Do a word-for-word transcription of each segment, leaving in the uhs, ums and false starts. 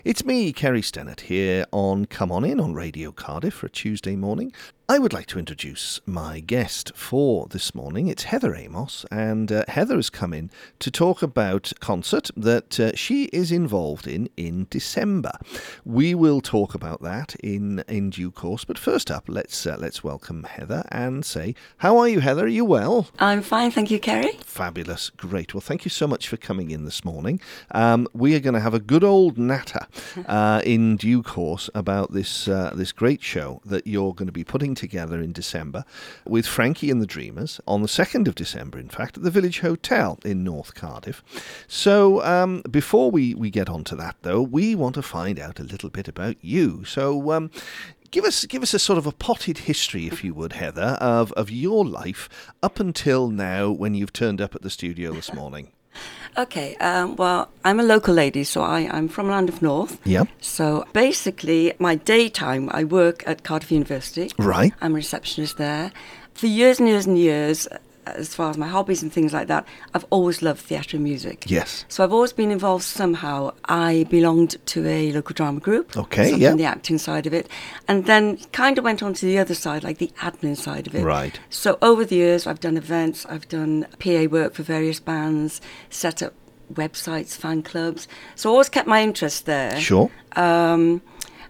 It's me, Kerry Stennett, here on Come On In on Radio Cardiff for a Tuesday morning. I would like to introduce my guest for this morning. It's Heather Amos, and uh, Heather has come in to talk about a concert that uh, she is involved in in December. We will talk about that in, in due course, but first up, let's uh, let's welcome Heather and say, how are you, Heather? Are you well? I'm fine, thank you, Kerry. Fabulous, great. Well, thank you so much for coming in this morning. Um, we are going to have a good old natter uh, in due course about this uh, this great show that you're going to be putting together in December with Frankie and the Dreamers on the second of December, in fact, at the Village Hotel in North Cardiff. So um, before we, we get on to that, though, we want to find out a little bit about you. So um, give us give us a sort of a potted history, if you would, Heather, of, of your life up until now when you've turned up at the studio this morning. Okay, um, well, I'm a local lady, so I, I'm from Llandaff North. Yeah. So basically, my daytime, I work at Cardiff University. Right. I'm a receptionist there. For years and years and years, as far as my hobbies and things like that, I've always loved theatre and music. Yes. So I've always been involved somehow. I belonged to a local drama group. Okay, so yeah. On the acting side of it. And then kind of went on to the other side, like the admin side of it. Right. So over the years, I've done events, I've done P A work for various bands, set up websites, fan clubs. So I always kept my interest there. Sure. Um,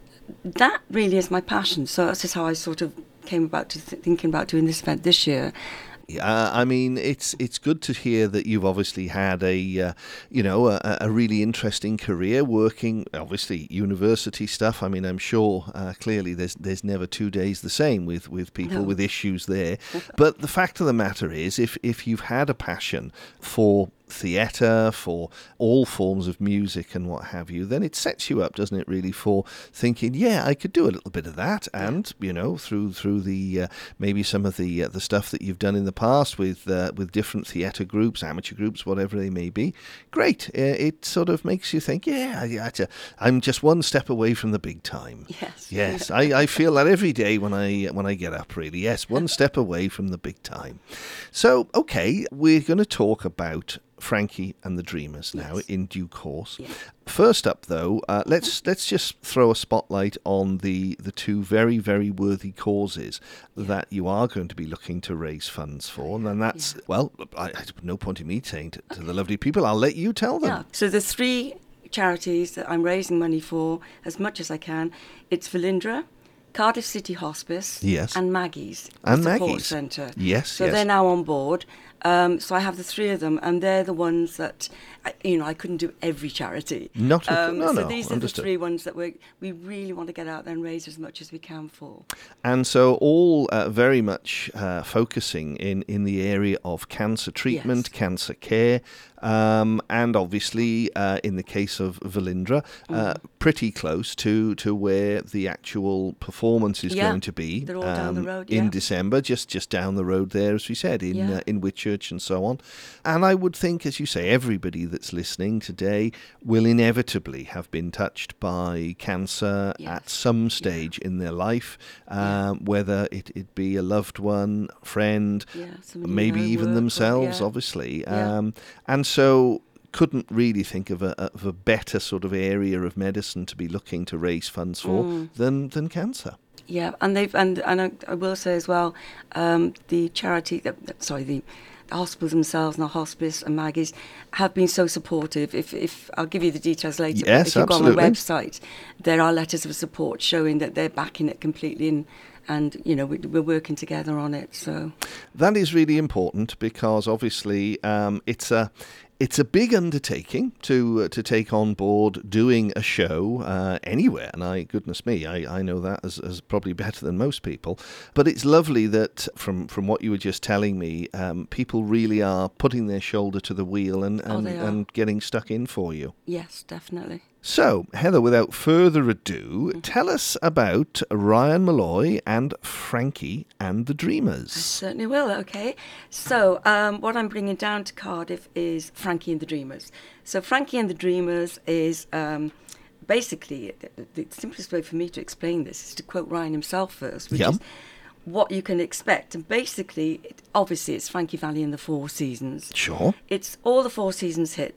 that really is my passion. So that's just how I sort of came about to th- thinking about doing this event this year. Uh, I mean, it's it's good to hear that you've obviously had a, uh, you know, a, a really interesting career working, obviously, university stuff. I mean, I'm sure, uh, clearly, there's there's never two days the same with, with people No. with issues there. But the fact of the matter is, if, if you've had a passion for theatre, for all forms of music and what have you, then it sets you up, doesn't it, really, for thinking, yeah, I could do a little bit of that. And, you know, through through the, uh, maybe some of the uh, the stuff that you've done in the past with uh, with different theatre groups, amateur groups, whatever they may be, great. Uh, it sort of makes you think, yeah, yeah, I'm just one step away from the big time. Yes. Yes, I, I feel that every day when I when I get up, really. Yes, one step away from the big time. So, okay, we're going to talk about Frankie and the Dreamers now, Yes. in due course. Yeah. First up, though, uh, let's let's just throw a spotlight on the, the two very, very worthy causes Yeah. that you are going to be looking to raise funds for. And then that's, Yeah. well, I, I, no point in me saying to, to the lovely people, I'll let you tell them. Yeah. So the three charities that I'm raising money for, as much as I can, it's Velindre, Cardiff City Hospice, Yes. and Maggie's And Support Maggie's. Centre. Yes, So yes. they're now on board. Um, so I have the three of them, and they're the ones that, I- you know, I couldn't do every charity. Not at- um, no, so no, these are understood. the three ones that we we really want to get out there and raise as much as we can for. And so all uh, very much uh, focusing in, in the area of cancer treatment, Yes. cancer care, um, and obviously uh, in the case of Velindre, uh, Mm. pretty close to, to where the actual performance is Yeah, going to be they're all down the um, road, in yeah. December, just, just down the road there, as we said, in, Yeah. uh, in Whitchurch and so on. And I would think, as you say, everybody that's listening today will inevitably have been touched by cancer Yes. at some stage in their life, um, whether it, it be a loved one, friend, Yeah, somebody you maybe know, even work or- themselves, yeah. obviously. Yeah. Um, and so couldn't really think of a, of a better sort of area of medicine to be looking to raise funds for Mm. than, than cancer. Yeah, and they've and and I, I will say as well, um, the charity, the, the- sorry, the, the hospitals themselves, and the hospice and Maggie's, have been so supportive. If if I'll give you the details later. Yes, if you go on absolutely. the website, there are letters of support showing that they're backing it completely, and and you know we, we're working together on it. So That is really important because obviously um, it's a it's a big undertaking to uh, to take on board doing a show uh, anywhere, and I goodness me, I, I know that as, as probably better than most people. But it's lovely that from, from what you were just telling me, um, people really are putting their shoulder to the wheel and Oh, and, they are. and getting stuck in for you. yes, definitely. So, Heather, without further ado, tell us about Ryan Malloy and Frankie and the Dreamers. Certainly will, okay. So, um, what I'm bringing down to Cardiff is Frankie and the Dreamers. So, Frankie and the Dreamers is um, basically, the, the simplest way for me to explain this is to quote Ryan himself first, which Yeah. is what you can expect. And basically, it, obviously, it's Frankie Valli and the Four Seasons. Sure. It's all the Four Seasons hits.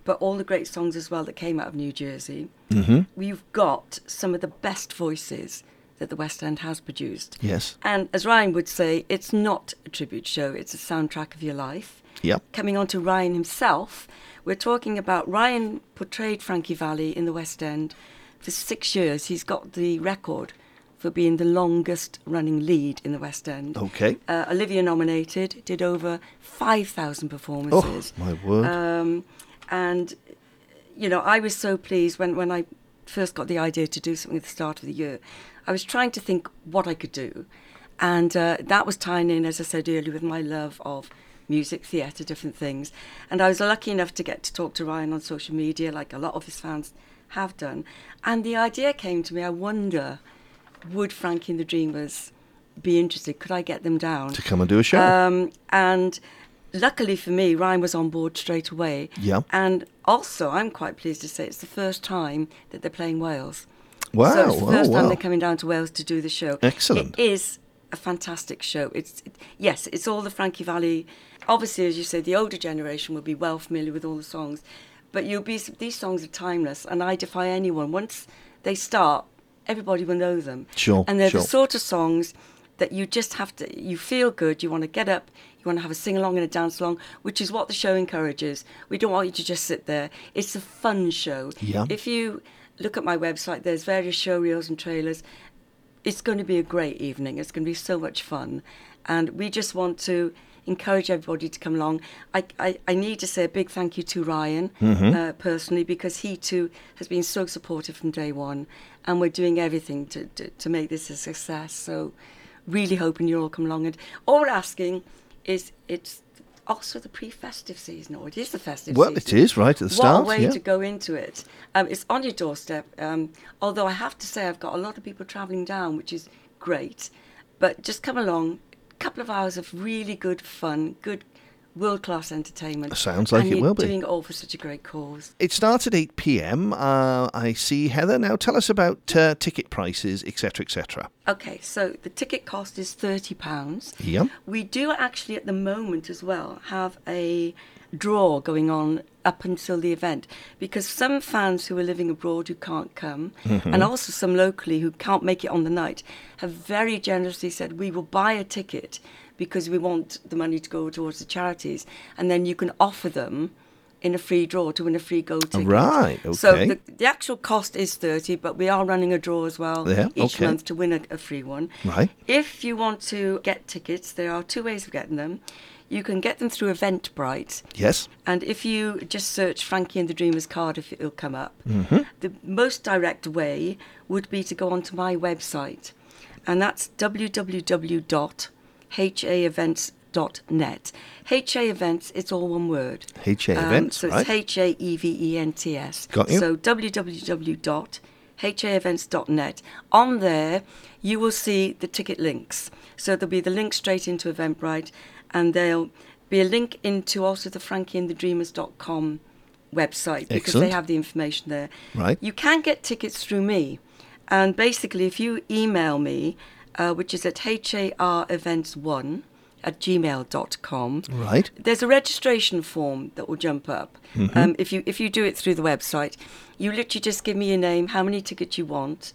but all the great songs as well that came out of New Jersey. Mm-hmm. We've got some of the best voices that the West End has produced. Yes. And as Ryan would say, it's not a tribute show, it's a soundtrack of your life. Yep. Coming on to Ryan himself, we're talking about Ryan portrayed Frankie Valli in the West End for six years. He's got the record for being the longest running lead in the West End. Okay. Uh, Olivia nominated, did over five thousand performances. Oh, my word. Um, and, you know, I was so pleased when, when I first got the idea to do something at the start of the year. I was trying to think what I could do. And uh, that was tying in, as I said earlier, with my love of music, theatre, different things. And I was lucky enough to get to talk to Ryan on social media, like a lot of his fans have done. And the idea came to me, I wonder, would Frankie and the Dreamers be interested? Could I get them down? To come and do a show. Um, and luckily for me, Ryan was on board straight away. Yeah. And also, I'm quite pleased to say it's the first time that they're playing Wales. Wow. So it's the first oh, time wow. they're coming down to Wales to do the show. Excellent. It is a fantastic show. It's it, yes, it's all the Frankie Valli. Obviously, as you say, the older generation will be well familiar with all the songs, but you'll be these songs are timeless, and I defy anyone. Once they start, everybody will know them. Sure, And they're sure. the sort of songs that you just have to. You feel good. You want to get up. You want to have a sing along and a dance along, which is what the show encourages. We don't want you to just sit there. It's a fun show. Yeah. If you look at my website, there's various show reels and trailers. It's going to be a great evening. It's going to be so much fun. And we just want to encourage everybody to come along. I, I, I need to say a big thank you to Ryan, Mm-hmm. uh, personally, because he too has been so supportive from day one. And we're doing everything to, to, to make this a success. So really hoping you'll all come along. And all we're asking is it's also the pre-festive season, or it is the festive Well, season. it is right at the start. What a way yeah. to go into it. Um, it's on your doorstep. Um, although I have to say I've got a lot of people travelling down, which is great. But just come along, a couple of hours of really good fun, good world-class entertainment. Sounds like and it you're will be. doing it all for such a great cause. It starts at eight p.m. Uh, I see, Heather. Now tell us about uh, ticket prices, et cetera, et cetera. Okay, so the ticket cost is thirty pounds. Yep. We do actually at the moment as well have a draw going on up until the event, because some fans who are living abroad who can't come, Mm-hmm. and also some locally who can't make it on the night, have very generously said, we will buy a ticket because we want the money to go towards the charities, and then you can offer them in a free draw to win a free gold ticket. Right, So okay. the, the actual cost is thirty, but we are running a draw as well Yeah, each okay. month to win a, a free one. Right. If you want to get tickets, there are two ways of getting them. You can get them through Eventbrite, Yes. and if you just search Frankie and the Dreamers Cardiff, it'll come up. Mm-hmm. The most direct way would be to go onto my website, and that's w w w dot h a events dot net. H A Events, it's all one word. H A Um, Events, so right? it's H A E V E N T S. Got you. So w w w dot h a events dot net. On there, you will see the ticket links. So there'll be the link straight into Eventbrite, and there'll be a link into also the frankie and the dreamers dot com website, because Excellent. they have the information there. Right. You can get tickets through me. And basically, if you email me, uh, which is at h a r events one at gmail dot com, Right. there's a registration form that will jump up. Mm-hmm. Um, if you if you do it through the website, you literally just give me your name, how many tickets you want.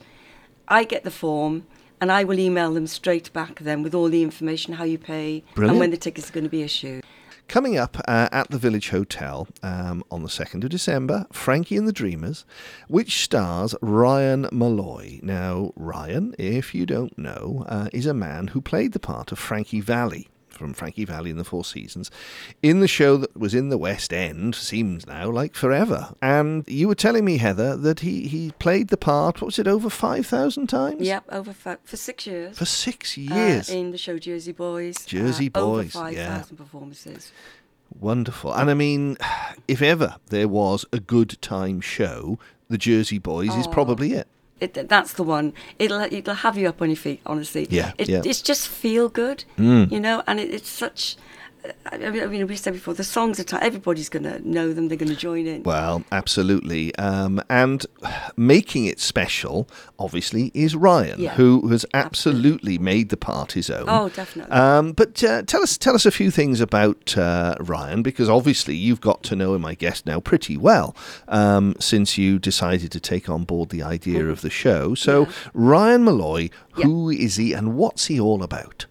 I get the form, and I will email them straight back then with all the information, how you pay, Brilliant. and when the tickets are going to be issued. Coming up uh, at the Village Hotel um, on the second of December, Frankie and the Dreamers, which stars Ryan Malloy. Now, Ryan, if you don't know, uh, is a man who played the part of Frankie Valli from Frankie Valli in the Four Seasons in the show that was in the West End, seems now like forever. And you were telling me, Heather, that he, he played the part, what was it, over five thousand times? Yep, over for, for six years. For six uh, years. in the show Jersey Boys. Jersey uh, Boys, Over yeah. five thousand performances. Wonderful. And I mean, if ever there was a good time show, the Jersey Boys is Oh. probably it. It, that's the one. It'll it'll have you up on your feet, honestly. Yeah, It, yeah. It's just feel good, Mm. you know, and it, it's such I mean, I mean, we said before, the songs are time. Everybody's going to know them. They're going to join in. Well, absolutely. Um, and making it special, obviously, is Ryan, Yeah. who has absolutely made the part his own. Oh, definitely. Um, but uh, tell us, tell us a few things about uh, Ryan, because obviously you've got to know him, I guess, now pretty well um, since you decided to take on board the idea of the show. So, Yeah. Ryan Malloy, Yeah. who is he, and what's he all about?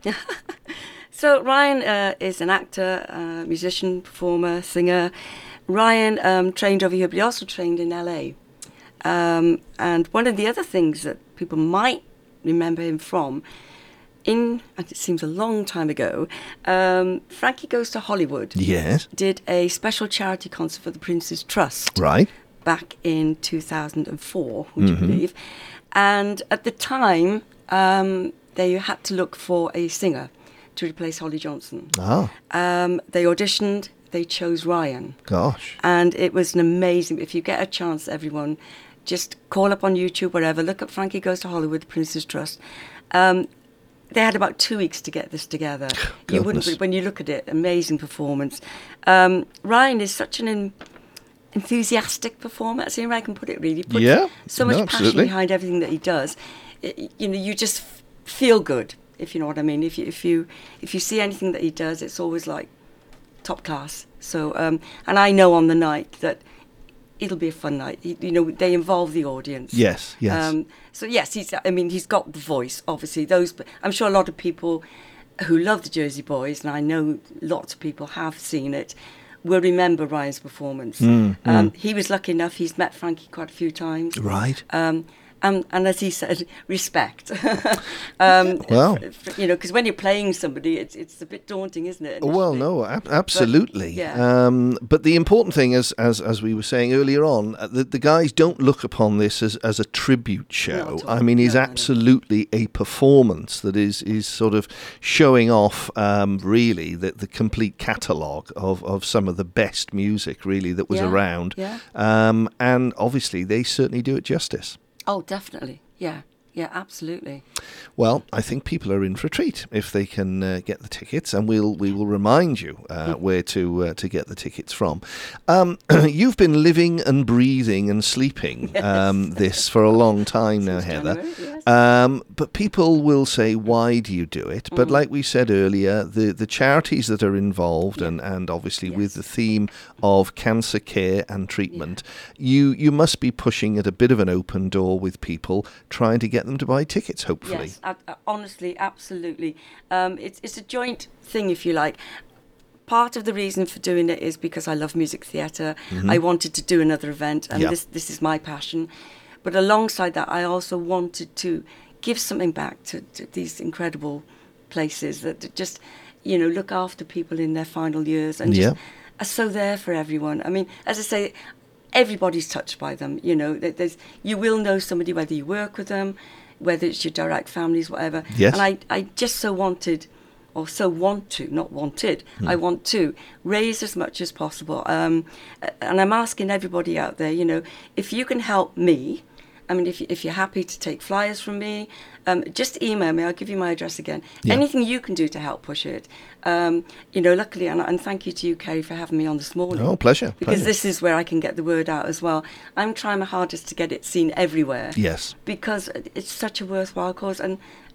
So Ryan uh, is an actor, uh, musician, performer, singer. Ryan um, trained over here, but he also trained in L A. Um, and one of the other things that people might remember him from, in, and it seems a long time ago, um, Frankie Goes to Hollywood Yes. did a special charity concert for the Prince's Trust Right. back in two thousand four, would you believe? And at the time, um, they had to look for a singer to replace Holly Johnson. Ah, Um, they auditioned, they chose Ryan. gosh. And it was an amazing, if you get a chance, everyone, just call up on YouTube, wherever, look up Frankie Goes to Hollywood, Prince's Trust. Um, they had about two weeks to get this together. You wouldn't, Goodness. when you look at it, amazing performance. Um, Ryan is such an en- enthusiastic performer. That's the only way I can put it, really. Puts Yeah, so much no, passion absolutely. behind everything that he does. It, you know, you just f- feel good, if you know what I mean. If you if you if you see anything that he does, it's always like top class. So, um, and I know on the night that it'll be a fun night. You, you know, they involve the audience. Yes, yes. Um, so yes, he's. I mean, he's got the voice. Obviously, those. I'm sure a lot of people who love the Jersey Boys, and I know lots of people have seen it, will remember Ryan's performance. Mm, um, He was lucky enough. He's met Frankie quite a few times. Right. Um, and, and as he said, respect. um, Well. f- f- you know, because when you're playing somebody, it's it's a bit daunting, isn't it? Well, initially? no, ab- absolutely. yeah. Um, but the important thing, as as as we were saying earlier on, uh, the, the guys don't look upon this as, as a tribute show. Not at all. I mean, it's No, no, no. absolutely a performance that is is sort of showing off, um, really, the, the complete catalogue of, of some of the best music, really, that was Yeah, around. yeah. Um, and obviously, they certainly do it justice. Oh, definitely. Yeah. Yeah, absolutely. Well, I think people are in for a treat if they can uh, get the tickets, and we'll we will remind you uh, where to uh, to get the tickets from. Um, you've been living and breathing and sleeping um, this for a long time now, Since Heather. January, yes. Um, but people will say, "Why do you do it?" But Mm. like we said earlier, the the charities that are involved, and and obviously with Yes. the theme of cancer care and treatment, you you must be pushing at a bit of an open door with people, trying to get them to buy tickets, hopefully. Yes, I, I, honestly, absolutely. Um, it's it's a joint thing, if you like. Part of the reason for doing it is because I love music theatre. I wanted to do another event, and Yeah. this this is my passion. But alongside that, I also wanted to give something back to, to these incredible places that that just, you know, look after people in their final years and just Yeah. are so there for everyone. I mean, as I say, everybody's touched by them. You know, There- there's you will know somebody whether you work with them, whether it's your direct families, whatever. Yes. And I, I just so wanted, or so want to, not wanted, I want to raise as much as possible. Um, and I'm asking everybody out there, you know, if you can help me, I mean, if, you, if you're happy to take flyers from me, um, just email me. I'll give you my address again. Yeah. Anything you can do to help push it. Um, you know, luckily, and, and thank you to you, Kerry, for having me on this morning. Oh, pleasure. Because pleasure. this is where I can get the word out as well. I'm trying my hardest to get it seen everywhere. Yes. Because it's such a worthwhile cause, and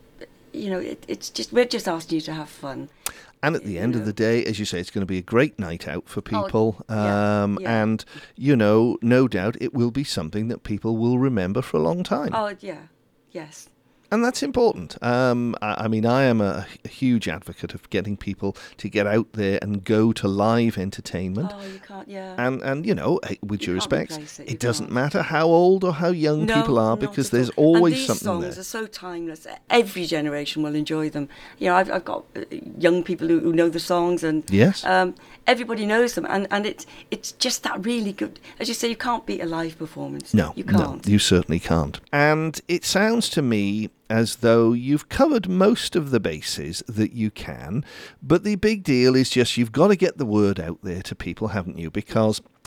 you know, it, it's just we're just asking you to have fun. And at the end you of know. the day, as you say, it's going to be a great night out for people. yeah, um, yeah. And, you know, no doubt it will be something that people will remember for a long time. Oh yeah, yes. And that's important. Um, I, I mean, I am a, a huge advocate of getting people to get out there and go to live entertainment. Oh, you can't. Yeah. And, and, you know, eh, with You due can't respect, replace it, it, you doesn't can't. matter how old or how young No, people are, not because at there's all. always and these something songs there. are so timeless. Every generation will enjoy them. You know, I've, I've got uh, young people who, who know the songs, and Yes. um, everybody knows them. And, and it's it's just that really good. As you say, you can't beat a live performance. No, you no, can't. you certainly can't. And it sounds to me as though you've covered most of the bases that you can, but the big deal is just you've got to get the word out there to people, haven't you? Because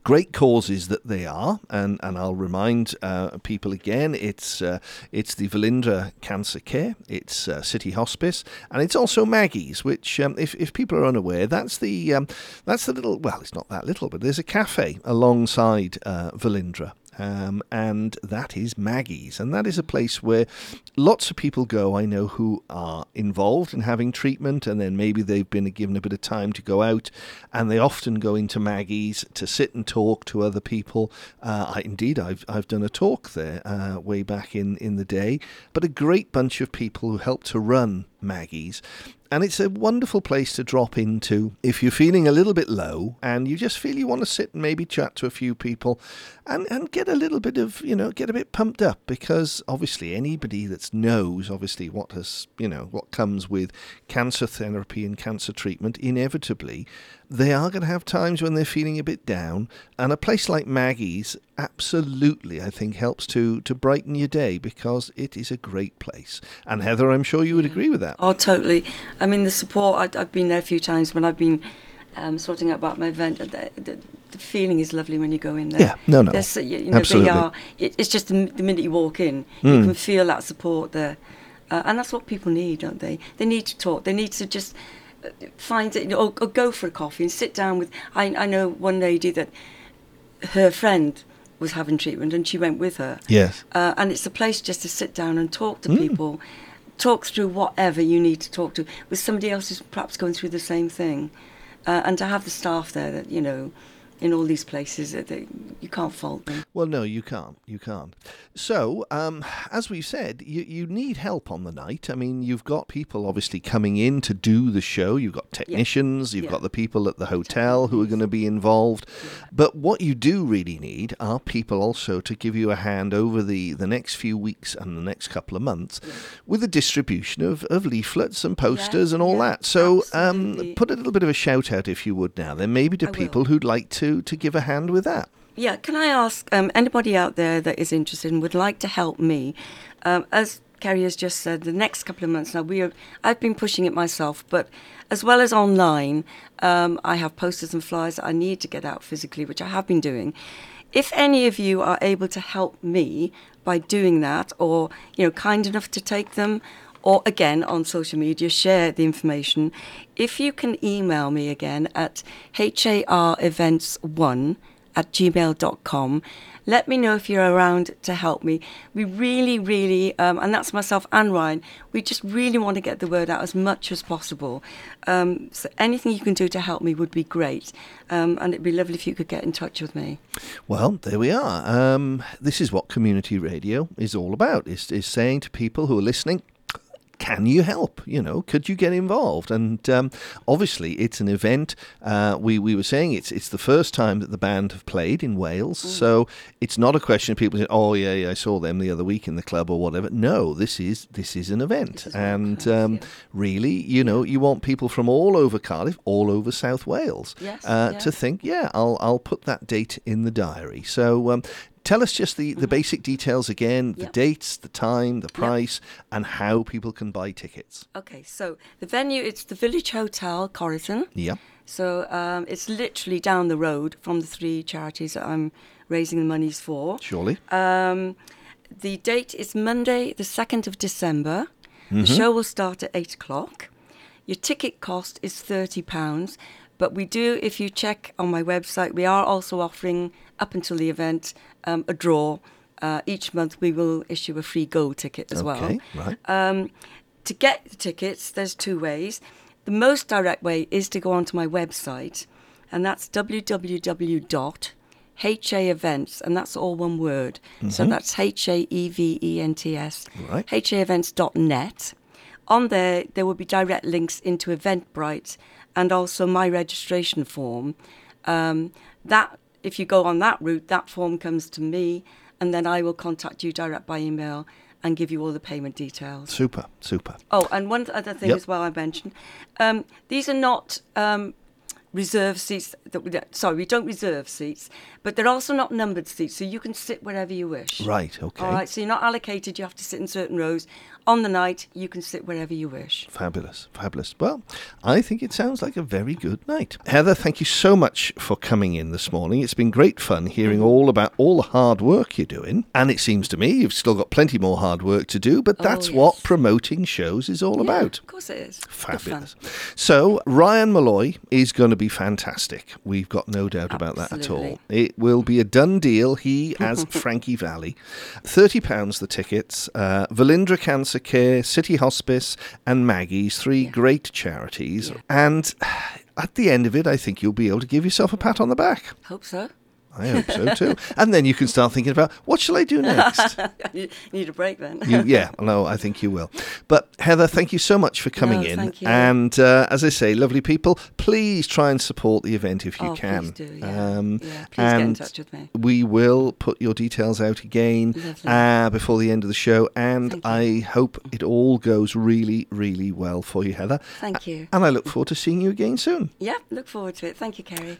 great causes that they are, and, and I'll remind uh, people again, it's uh, it's the Velindre Cancer Care, it's uh, City Hospice, and it's also Maggie's, which um, if, if people are unaware, that's the um, that's the little, well, it's not that little, but there's a cafe alongside uh, Velindre. Um, and that is Maggie's, and that is a place where lots of people go, I know, who are involved in having treatment, and then maybe they've been given a bit of time to go out, and they often go into Maggie's to sit and talk to other people. Uh, I, indeed, I've I've done a talk there uh, way back in, in the day, but a great bunch of people who help to run Maggie's. And it's a wonderful place to drop into if you're feeling a little bit low and you just feel you want to sit and maybe chat to a few people and, and get a little bit of, you know, get a bit pumped up, because obviously anybody that knows, obviously, what has, you know, what comes with cancer therapy and cancer treatment, inevitably, they are going to have times when they're feeling a bit down. And a place like Maggie's absolutely, I think, helps to, to brighten your day, because it is a great place. And Heather, I'm sure you would agree with that. Oh, totally. I mean, the support, I, I've been there a few times when I've been um, sorting out about my event. The, the, the feeling is lovely when you go in there. Yeah, no, no. There's, you, you know, absolutely. They are, it, it's just the, the minute you walk in, mm. you can feel that support there. Uh, and that's what people need, don't they? They need to talk. They need to just find it, or, or go for a coffee and sit down with. I, I know one lady that her friend was having treatment and she went with her. Yes. Uh, and it's a place just to sit down and talk to mm. people, talk through whatever you need to talk to with somebody else who's perhaps going through the same thing. Uh, and to have the staff there that, you know, in all these places, that they, you can't fault them. Well, no, you can't. You can't. So, um, as we said, you, you need help on the night. I mean, you've got people obviously coming in to do the show. You've got technicians. Yeah. You've yeah. got the people at the hotel who are going to be involved. Yeah. But what you do really need are people also to give you a hand over the, the next few weeks and the next couple of months yeah. with the distribution of, of leaflets and posters yeah. and all yeah. that. So um, put a little bit of a shout out, if you would, now then, maybe to I people will. who'd like to to give a hand with that. Yeah, can I ask um, anybody out there that is interested and would like to help me? Um, as Kerry has just said, the next couple of months now, we are. I've been pushing it myself, but as well as online, um, I have posters and flyers that I need to get out physically, which I have been doing. If any of you are able to help me by doing that, or you know, kind enough to take them, or again on social media, share the information. If you can email me again at h a r events one at gmail dot com, let me know if you're around to help me. We really, really, um, and that's myself and Ryan, we just really want to get the word out as much as possible. Um, so anything you can do to help me would be great. Um, and it'd be lovely if you could get in touch with me. Well, there we are. Um, this is what community radio is all about, is, is saying to people who are listening, can you help? You know, could you get involved? And um, obviously, it's an event. Uh, we we were saying it's it's the first time that the band have played in Wales, mm. so it's not a question of people saying, "Oh yeah, yeah, I saw them the other week in the club or whatever." No, this is this is an event, is and Cardiff, um, yeah. really, you know, you want people from all over Cardiff, all over South Wales, yes, uh, yeah. to think, yeah, I'll I'll put that date in the diary. So. Um, Tell us just the, the mm-hmm. basic details again, the yep. dates, the time, the price, yep. and how people can buy tickets. Okay, so the venue, it's the Village Hotel, Corriton. Yeah. So um, it's literally down the road from the three charities that I'm raising the monies for. Surely. Um, the date is Monday, the second of December. Mm-hmm. The show will start at eight o'clock. Your ticket cost is thirty pounds. But we do, if you check on my website, we are also offering, up until the event, um, a draw. Uh, each month we will issue a free Go ticket as okay, well. Okay, right. Um, to get the tickets, there's two ways. The most direct way is to go onto my website, and that's w w w dot h a events, and that's all one word. Mm-hmm. So that's H A E V E N T S, right. h a events dot net. On there, there will be direct links into Eventbrite and also my registration form. Um, that, if you go on that route, that form comes to me, and then I will contact you direct by email and give you all the payment details. Super, super. Oh, and one other thing yep. as well I mentioned. Um, these are not um, reserve seats. That we, sorry, we don't reserve seats, but they're also not numbered seats, so you can sit wherever you wish. Right, okay. All right, so you're not allocated. You have to sit in certain rows. On the night, you can sit wherever you wish. Fabulous, fabulous. Well, I think it sounds like a very good night. Heather, thank you so much for coming in this morning. It's been great fun hearing Mm-hmm. all about all the hard work you're doing. And it seems to me you've still got plenty more hard work to do, but that's Oh, yes. what promoting shows is all Yeah, about. of course it is. Good Fabulous. fun. So, Ryan Malloy is going to be fantastic. We've got no doubt about that at Absolutely. all. It will be a done deal. He as Frankie Valli. thirty pounds the tickets. Uh, Valindra Cancer Care, City Hospice and Maggie's, three Yeah. great charities. Yeah. And at the end of it, I think you'll be able to give yourself a pat on the back. Hope so. I hope so too. And then you can start thinking about, what shall I do next? You need a break then. You, yeah, no, I think you will. But Heather, thank you so much for coming No, in. thank you. And uh, as I say, lovely people, please try and support the event if you Oh, can. please do, yeah. Um, Yeah, please get in and touch with me. We will put your details out again Lovely. uh, before the end of the show. And Thank you. I hope it all goes really, really well for you, Heather. Thank you. And I look forward to seeing you again soon. Yeah, look forward to it. Thank you, Kerry.